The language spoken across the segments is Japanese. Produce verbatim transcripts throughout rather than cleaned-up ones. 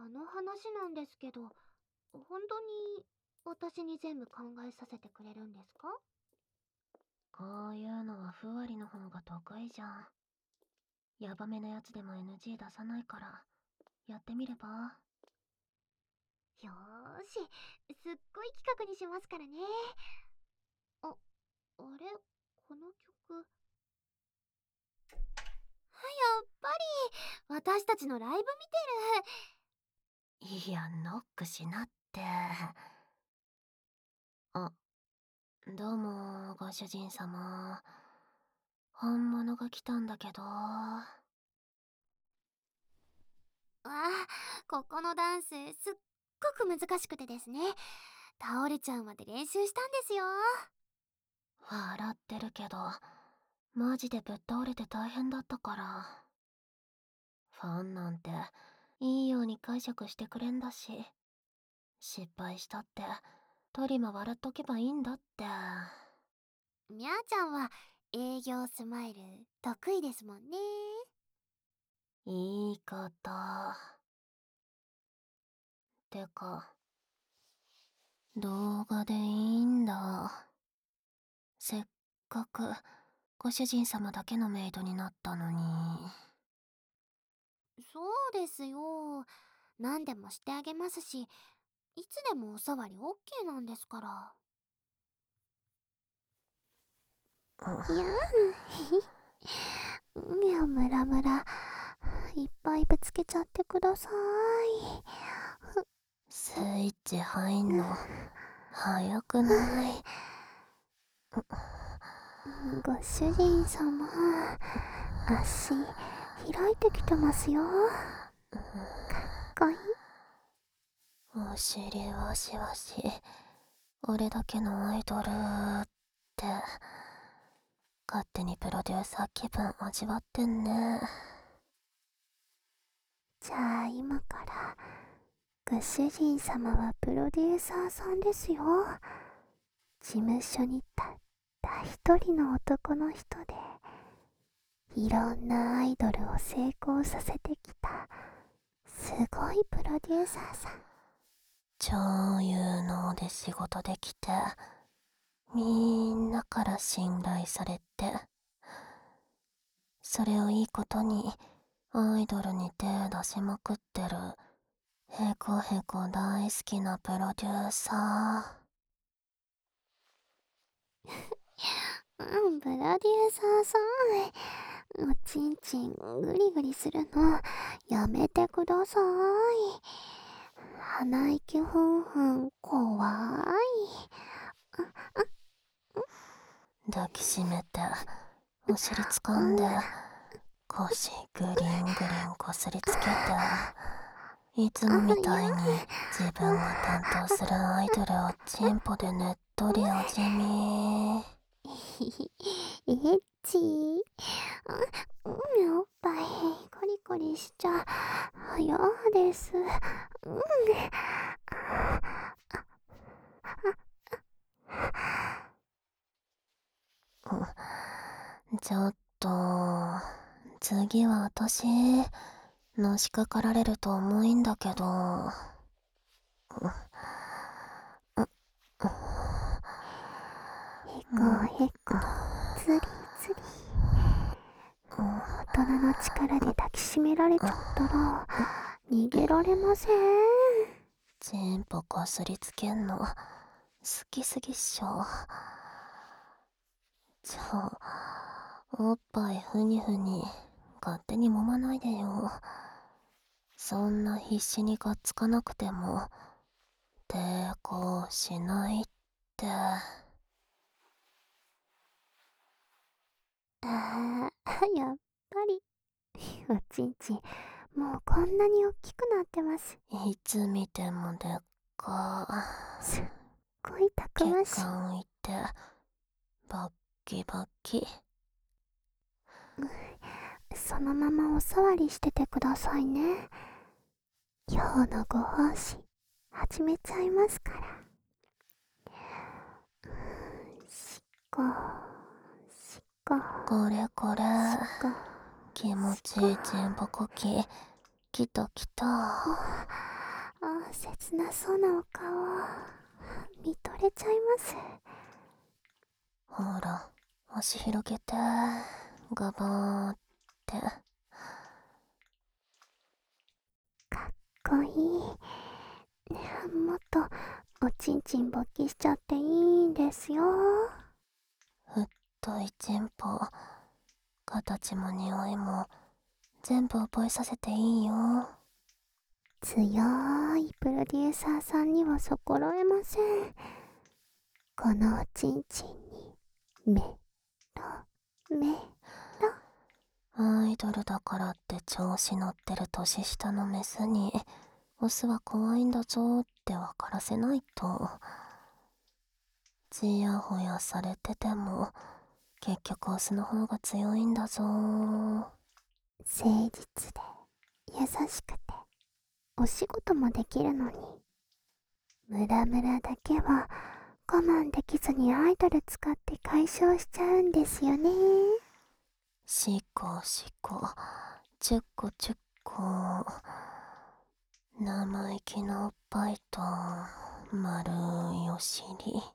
あの話なんですけど、本当に私に全部考えさせてくれるんですか？ こういうのはふわりの方が得意じゃん。ヤバめなやつでも エヌジー 出さないから、やってみれば。 よーし、すっごい企画にしますからね。あ、あれ、この曲。やっぱり、私たちのライブ見ていや、ノックしなって。あ、どうも、ご主人様。本物が来たんだけど。 る。ああ、ここのダンス、すっごく難しくてですね。倒れちゃうまで練習したんですよ。 笑ってるけど、マジでぶっ倒れて大変だったから。ファンなんて、いいように解釈してくれんだし。失敗したって、トリマ笑っとけばいいんだって。 みゃーちゃんは営業スマイル得意ですもんね。 いいこと。てか、動画でいいんだ。せっかくご主人様だけのメイドになったのに。 そうですよ。何でもしてあげますし、いつでもおさわり オーケー なんですから。いやー、いや、ムラムラ。いっぱいぶつけちゃってください。 スイッチ入んの早くない？ ご主人様、足開いてきてますよ。かっこいい。 お尻わしわし、俺だけのアイドルって勝手にプロデューサー気分味わってんね。 じゃあ今からご主人様はプロデューサーさんですよ。事務所にたった一人の男の人でいろんなアイドルを成功させてきたすごいプロデューサーさん。 超有能で仕事できて、みんなから信頼されて、それをいいことにアイドルに手出しまくってるへこへこ大好きなプロデューサうん、プロデューサーさん、おちんちんグリグリするのやめてください。鼻息ふんふん怖い。 ー。抱きしめてお尻掴んで腰グリングリンこすりつけて、いつもみたいに自分が担当するアイドルをチンポでねっとり味見。 エッチー。うん、おっぱいコリコリしちゃ嫌です。うん。 ちょっと、次は私、のしかかられると重いんだけど。 へこへこ、つりつり。大人の力で抱きしめられちゃったら逃げられません。 チンポこすりつけんの、好きすぎっしょ。ちょ、おっぱいふにふに、勝手に揉まないでよ。そんな必死にがっつかなくても、抵抗しないって。 あー、やっぱりおちんちんもうこんなに大きくなってます。 いつ見てもでっか。 すっごいたく血ましい。 管浮いて、バッキバッキ。 そのままおさわりしててくださいね。今日のご奉仕始めちゃいますから。しっこしっここれこれ、 しっこ気持ちいいチンポコキ、きたきた。 切なそうなお顔見とれちゃいます。 ほら、足広げて、ガバーって。 かっこいい。もっとおちんちん勃起しちゃっていいんですよ。 太いチンポ、形も匂いも全部覚えさせていいよ。 強いプロデューサーさんには逆らえません。このおちんちんにメロメロ。 アイドルだからって調子乗ってる年下のメスにオスは怖いんだぞって分からせないと。ちやほやされてても結局オスの方が強いんだぞ。 誠実で優しくてお仕事もできるのに、ムラムラだけは我慢できずにアイドル使って解消しちゃうんですよね。 しこしこ、ちゅっこちゅっこ。生意気なおっぱいと丸いお尻。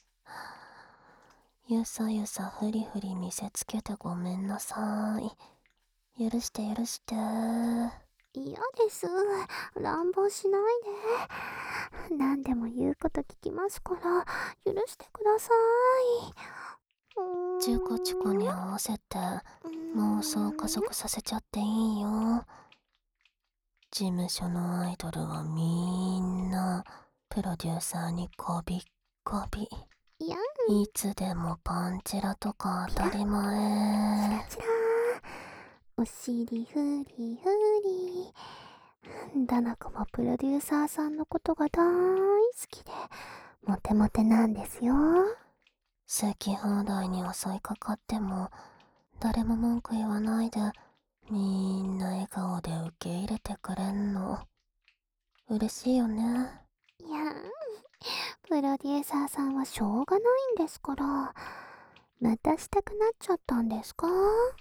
ゆさゆさふりふり見せつけてごめんなさい。許して許して。 嫌です。乱暴しないで。何でも言うこと聞きますから許してください。 チュコチュコに合わせて妄想加速させちゃっていいよ。事務所のアイドルはみんなプロデューサーにこびっこび。 いやいつでもパンチラとか当たり前。 チラチラお尻フリフリ。ダナコもプロデューサーさんのことが大好きでモテモテなんですよ。 好き放題に襲いかかっても誰も文句言わないでみんな笑顔で受け入れてくれんの嬉しいよね。 いやプロデューサーさんはしょうがないんですから。またしたくなっちゃったんですか？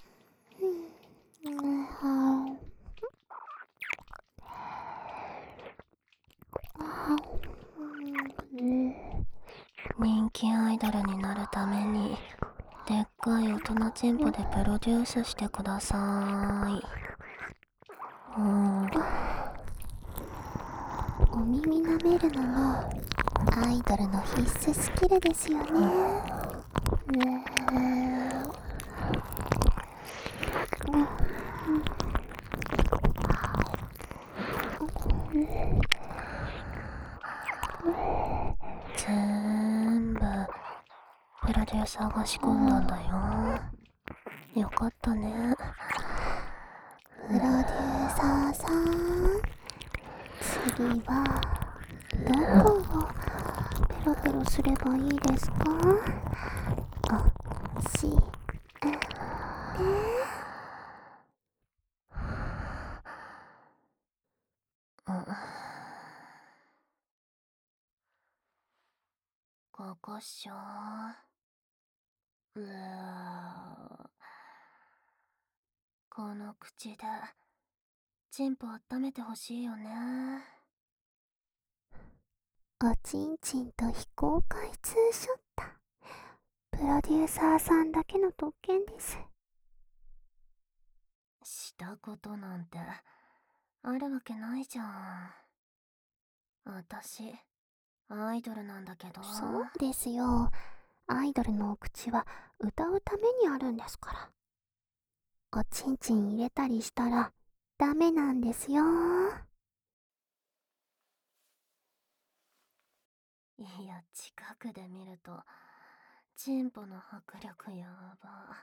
人気アイドルになるためにでっかい大人チンポでプロデュースしてください。うん。 お耳舐めるのもアイドルの必須スキルですよね。 全部プロデューサーが仕込んだんだよ。よかったね。 プロデューサーさん、次はどこをペロペロすればいいですか？おしえて。 うん、ここっしょ。うーこの口でチンポ温めてほしいよね。 おちんちんと非公開ツーショット、プロデューサーさんだけの特権です。 したことなんてあるわけないじゃん。あたしアイドルなんだけど。 そうですよ。アイドルのお口は歌うためにあるんですから。おちんちん入れたりしたらダメなんですよ。 いや、近くで見るとチンポの迫力やば。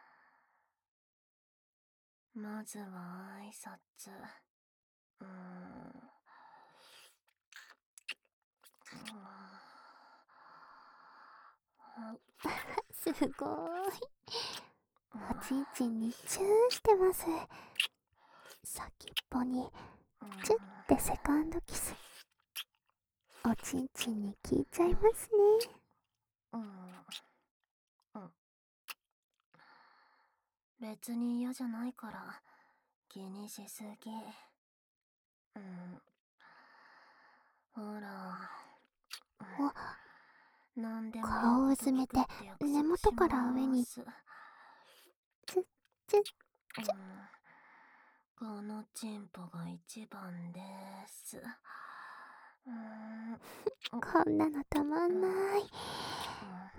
まずは挨拶。うーん。 すごーい。おちんちんにチューしてます。先っぽにチュッてセカンドキス。おちんちんに効いちゃいますね。 うん、うん、別に嫌じゃないから気にしすぎ。うん、 ほら。 お、 なんでも顔をうずめて根元から上につっつっちゃ。 このチンポが一番です。うーんこんなのたまんない。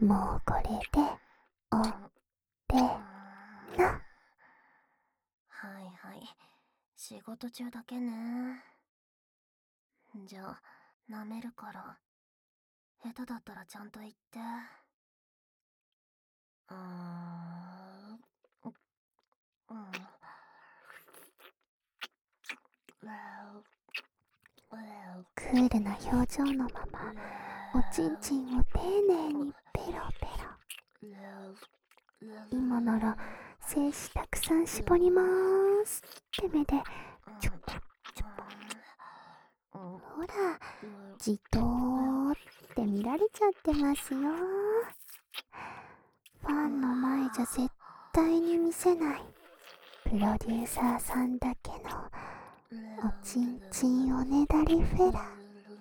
もうこれでおれな。 はいはい、仕事中だけね。じゃあ舐めるから、下手だったらちゃんと言って。うーんうんクールな表情のままおちんちんを丁寧にペロペロ。今なら精子たくさん絞りまーすって目でちょぽちょぽ。ほら、じとーって見られちゃってますよ。ファンの前じゃ絶対に見せないプロデューサーさんだけのおちんちんおねだりフェラ。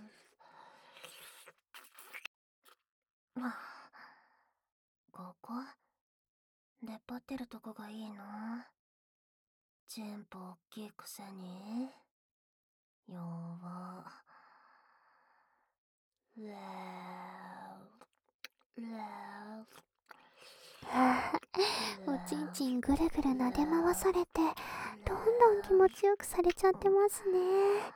ここ出っ張ってるとこがいいの？チンポ大きいくせに弱。レーレああ、おちんちんぐるぐる撫で回されてどんどん気持ちよくされちゃってますね。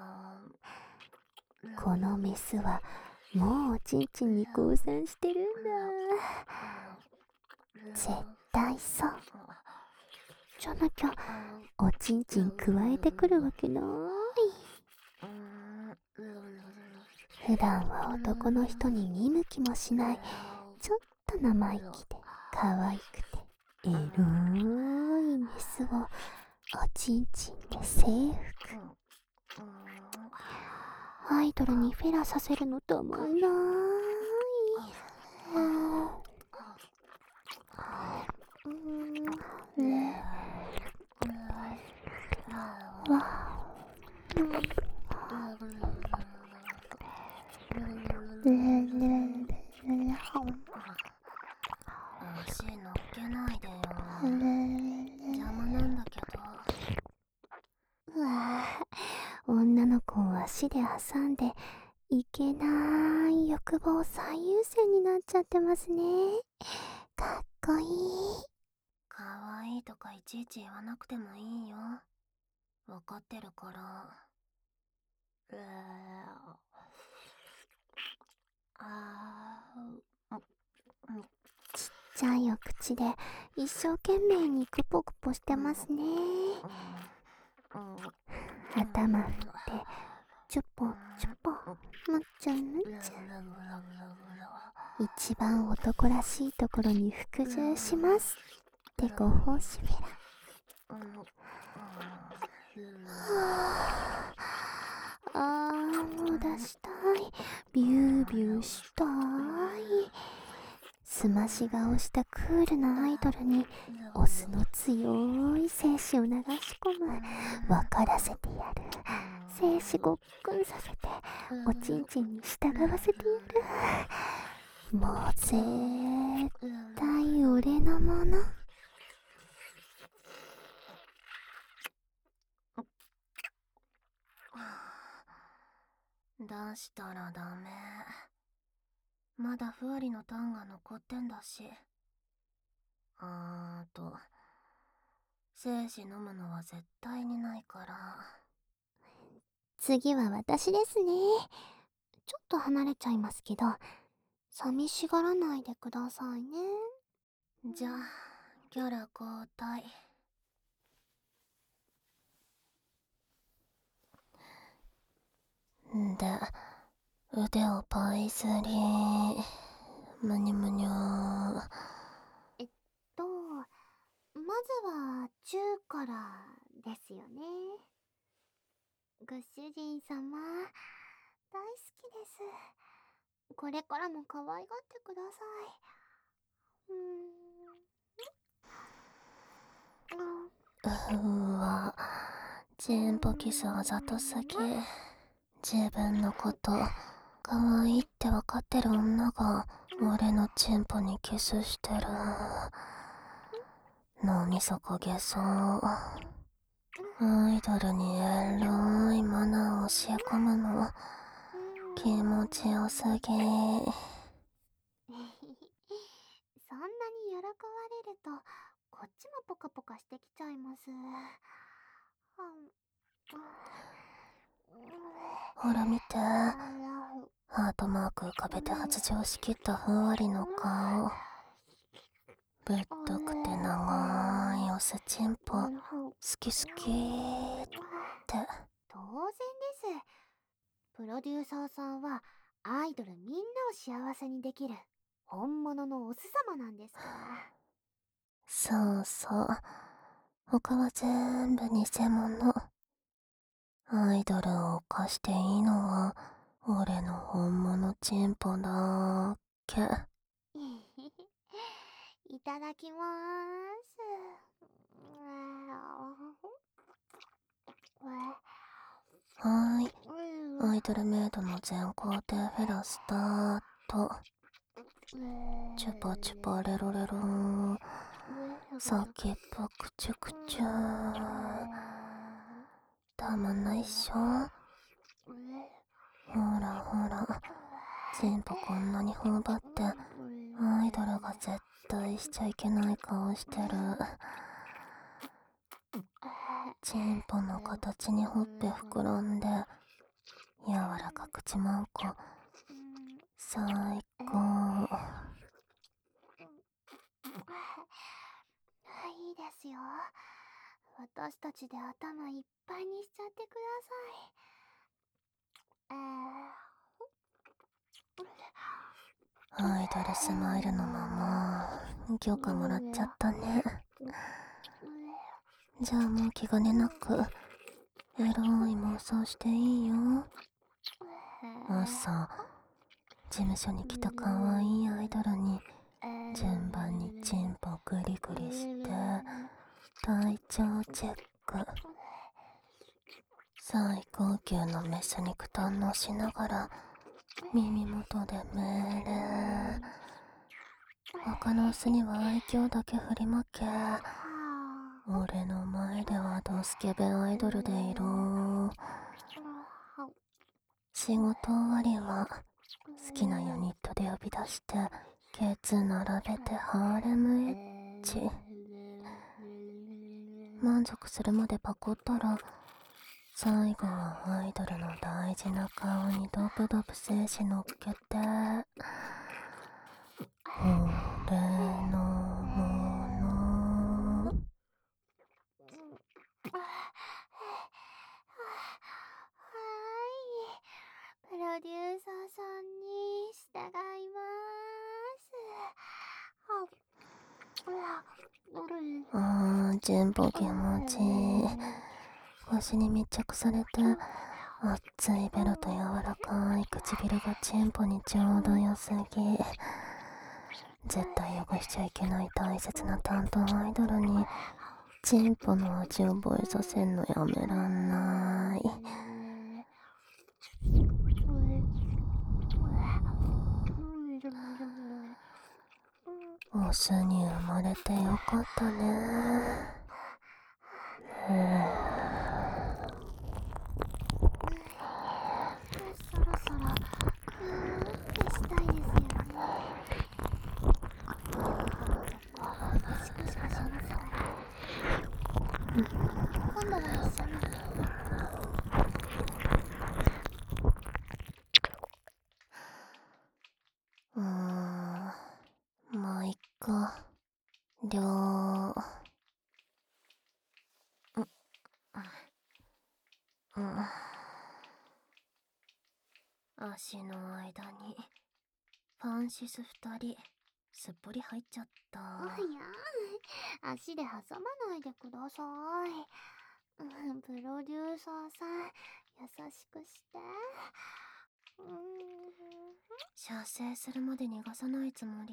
このメスはもうおちんちんに降参してるんだ。絶対そう。じゃなきゃおちんちんくわえてくるわけない。普段は男の人に見向きもしないちょっと生意気で可愛くてエロいメスをおちんちんで征服。アイドルにフェラさせるのたまんない。 足乗っけないでよ。邪魔なんだけど。 うわぁ、女の子を足で挟んでいけない欲望最優先になっちゃってますね。かっこいい。 かわいいとかいちいち言わなくてもいいよ。わかってるから。うあちっちゃいお口で一生懸命にクポクポしてますね。頭振ってチュポチュポむっちゃむっちゃ。一番男らしいところに服従しますってご奉仕フェラ。あー、もう出したい。ビュービューしたい。すまし顔したクールなアイドルにオスの強い精子を流し込む。分からせてやる。精子ごっくんさせておちんちんに従わせてやる。もう絶対俺のもの。 出したらダメ。まだふわりのタンが残ってんだし。あーと精子飲むのは絶対にないから。 次は私ですね。ちょっと離れちゃいますけど寂しがらないでくださいね。 じゃあキャラ交代。で、腕をパイズリむにゅむにゅ。 えっとまずは中からですよね。ご主人様大好きです。これからも可愛がってください。うーん。 うわ、チンポキスあざとすぎ。 自分のこと可愛いって分かってる女が俺のチンポにキスしてる。脳みそ焦げそう。アイドルにエロいマナーを教え込むの気持ちよすぎ。 そんなに喜ばれるとこっちもポカポカしてきちゃいます。 ほら見て、ハートマーク浮かべて発情しきったふんわりの顔。ぶっとくて長いオスチンポ好き好きって。 当然です。プロデューサーさんはアイドルみんなを幸せにできる本物のオス様なんですから。 そうそう、他は全部偽物。アイドルを犯していいのは俺の本物チンポだけ。 いただきまーす。 はーい、アイドルメイドの全工程フェラスタート。チュパチュパレロレロー、先っぽくちゅくちゅー。たまんないっしょ。ほらほら、チンポこんなに頬張ってアイドルが絶対しちゃいけない顔してる。チンポの形にほっぺ膨らんで柔らか口まんこ最高。 いいですよ。私たちで頭いっぱいにしちゃってください。アイドルスマイルのまま許可もらっちゃったね。じゃあもう気兼ねなくエロい妄想していいよ。朝事務所に来た可愛いアイドルに順番にチンポグリグリして体調チェック。最高級のメス肉堪能しながら耳元で命令。他のオスには愛嬌だけ振りまけ、俺の前ではドスケベアイドルでいろ。仕事終わりは好きなユニットで呼び出してケツ並べてハーレムエッチ。満足するまでパコったら最後はアイドルの大事な顔にドブドブ精子乗っけて俺のもの。 プロデューサーさんに従いまーす。あー、チンポ気持ちいい。腰に密着されて熱いベロと柔らかい唇がチンポにちょうど良すぎ。絶対汚しちゃいけない大切な担当アイドルにチンポの味を覚えさせんのやめらんない。オスに生まれてよかったね。 そろそろふーってしたいですよね。シコシコしますから今度は一緒に。 うーん、まあいっか。りょううん、足の間にファンシス二人すっぽり入っちゃった。 いやー、足で挟まないでください。うん、プロデューサーさん優しくして。うーん、 射精するまで逃がさないつもり。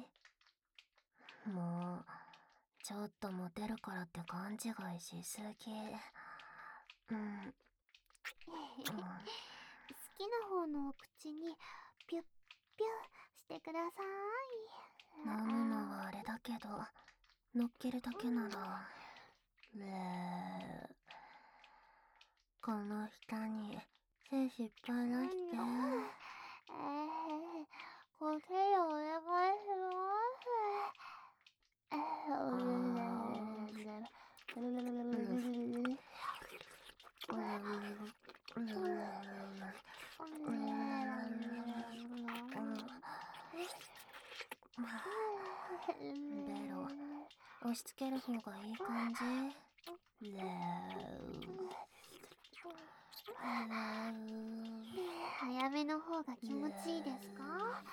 もうちょっとモテるからって勘違いしすぎ。うん、うん、 ものを口にピュッピュッしてください。 飲むのはあれだけど、乗っけるだけなら、ねえ、この下に精子いっぱい出して。 えー、これお願いします。えベロ、押し付ける方がいい感じ。ね早めの方が気持ちいいですか？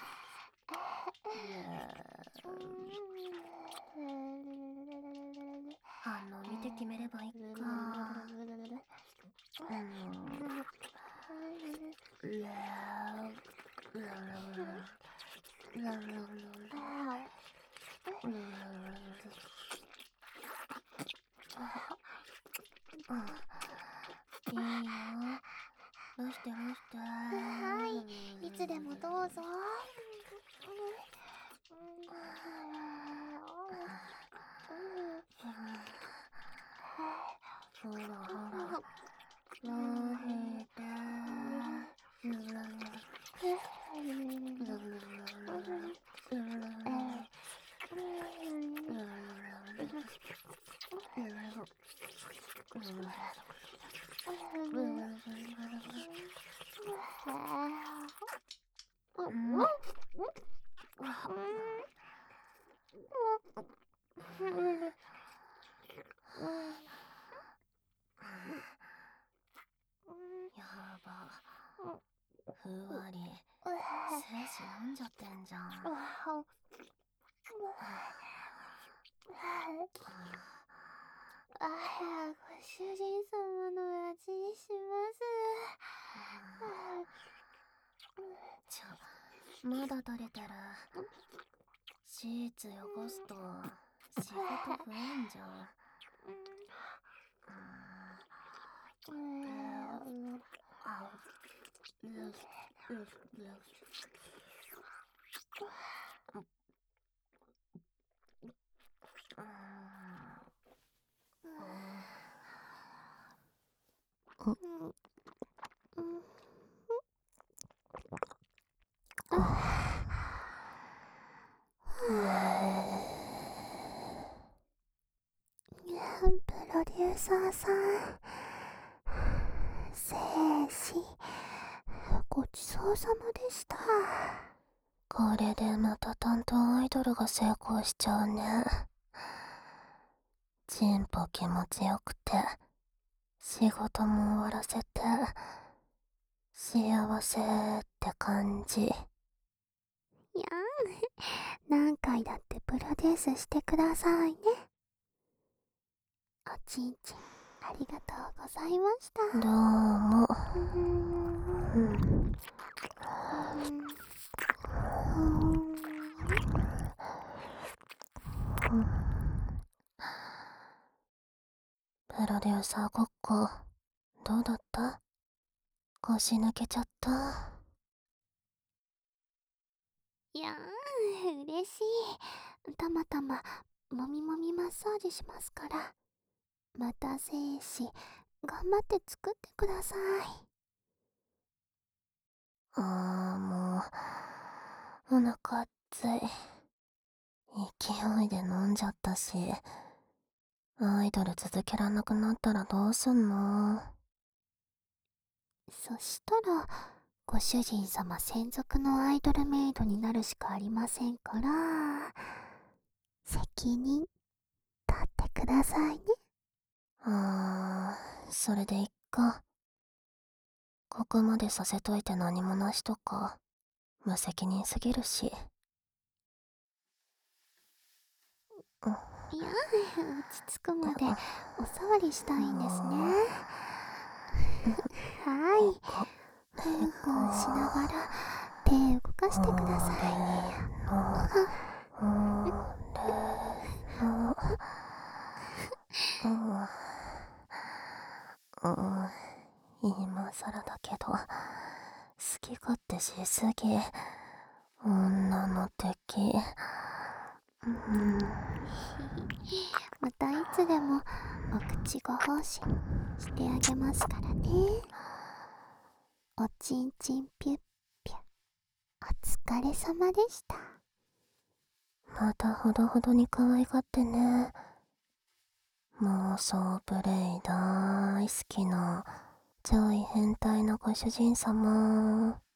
反応見て決めればいいか。いいよ、出して出して。 はい、いつでもどうぞ。 ほらほら、のへて。やば、ふわり、精子飲んじゃってんじゃん。 ああ、ご主人様の味します。 ちょ、まだ垂れてる。シーツ汚すと仕事増えんじゃん。 プロデューサーさん、精子ごちそうさまでした。 これでまた担当アイドルが成功しちゃうね。チンポ気持ちよくて、仕事も終わらせて、幸せって感じ。 いやん、何回だってプロデュースしてくださいね。おちんちんありがとうございました。 どうも。 うーん、うんプロデューサーごっこ、どうだった？腰抜けちゃった。 いやー、嬉しい。たまたまもみもみマッサージしますから、また精子頑張って作ってください。 あーもう、お腹熱い。勢いで飲んじゃったし、アイドル続けらんなくなったらどうすんの？ そしたら、ご主人様専属のアイドルメイドになるしかありませんから、責任取ってくださいね。 あー、それでいっか。ここまでさせといて何もなしとか、無責任すぎるし。 いや、落ち着くまでお触りしたいんですね。はい。ふんふんしながら手動かしてください。今更だけど、 き勝手しすぎ。女の敵。うん。 またいつでもお口ご奉仕してあげますからね。おちんちんぴゅっぴゅ、お疲れ様でした。 またほどほどに可愛がってね。妄想プレイ大好きなちょい変態のご主人様。